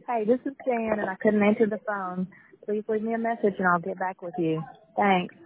Hey, this is Jan, and I couldn't answer the phone. Please leave me a message, and I'll get back with you. Thanks.